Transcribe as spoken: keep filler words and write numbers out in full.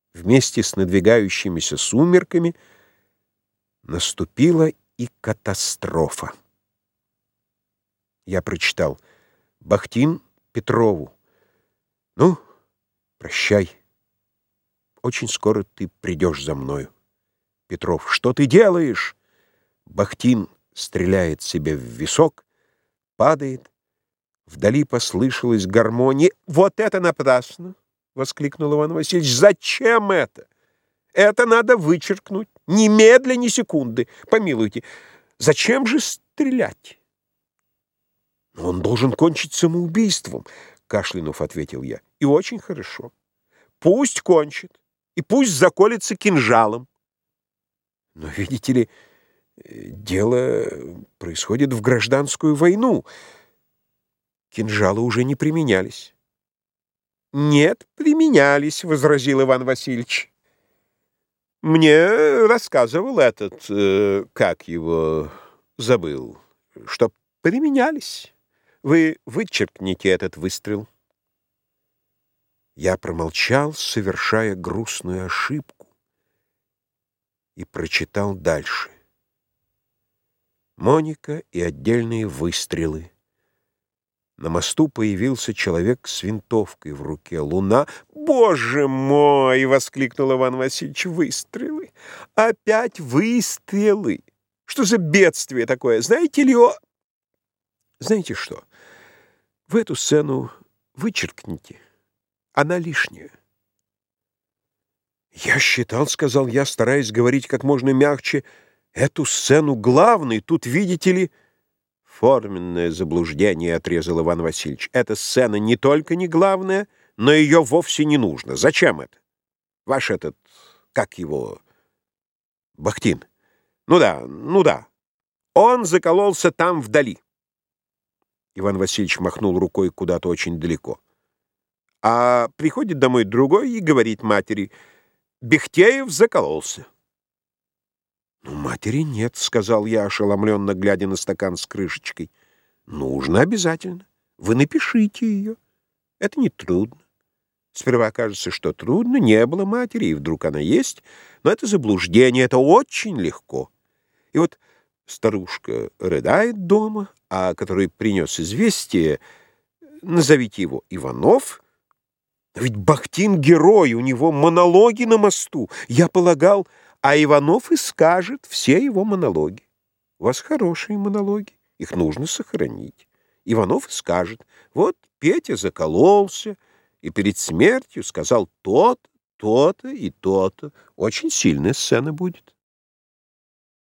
Вместе с надвигающимися сумерками наступила и катастрофа. Я прочитал: Бахтин Петрову. Ну, прощай. Очень скоро ты придешь за мною. Петров: что ты делаешь? Бахтин стреляет себе в висок, падает. Вдали послышалась гармония. «Вот это напрасно!» — воскликнул Иван Васильевич. «Зачем это? Это надо вычеркнуть. Немедля, ни секунды. Помилуйте, зачем же стрелять?» «Он должен кончить самоубийством», — кашлянув, ответил я. «И очень хорошо. Пусть кончит, и пусть заколется кинжалом. Но, видите ли, дело происходит в гражданскую войну. Кинжалы уже не применялись». «Нет, применялись», — возразил Иван Васильевич. «Мне рассказывал этот, э, как его, забыл, что применялись. Вы вычеркните этот выстрел». Я промолчал, совершая грустную ошибку, и прочитал дальше. Моника и отдельные выстрелы. На мосту появился человек с винтовкой в руке. Луна. «Боже мой!» — воскликнул Иван Васильевич. «Выстрелы! Опять выстрелы! Что за бедствие такое? Знаете ли о...» «Знаете что? Вы эту сцену вычеркните. Она лишняя». «Я считал, — сказал я, стараясь говорить как можно мягче, — эту сцену главной. Тут, видите ли...» «Форменное заблуждение», — отрезал Иван Васильевич. «Эта сцена не только не главная, но ее вовсе не нужно. Зачем это? Ваш этот, как его, Бахтин. Ну да, ну да. Он закололся там вдали». Иван Васильевич махнул рукой куда-то очень далеко. А приходит домой другой и говорит матери: «Бехтеев закололся». «Ну, матери нет», — сказал я, ошеломленно глядя на стакан с крышечкой. «Нужно обязательно. Вы напишите ее. Это не трудно. Сперва кажется, что трудно, не было матери, и вдруг она есть, но это заблуждение, это очень легко». И вот старушка рыдает дома, а который принес известие, назовите его Иванов. Ведь Бахтин герой, у него монологи на мосту. Я полагал, а Иванов и скажет все его монологи. У вас хорошие монологи, их нужно сохранить. Иванов и скажет: вот Петя закололся, и перед смертью сказал то-то, то-то и то-то. Очень сильная сцена будет.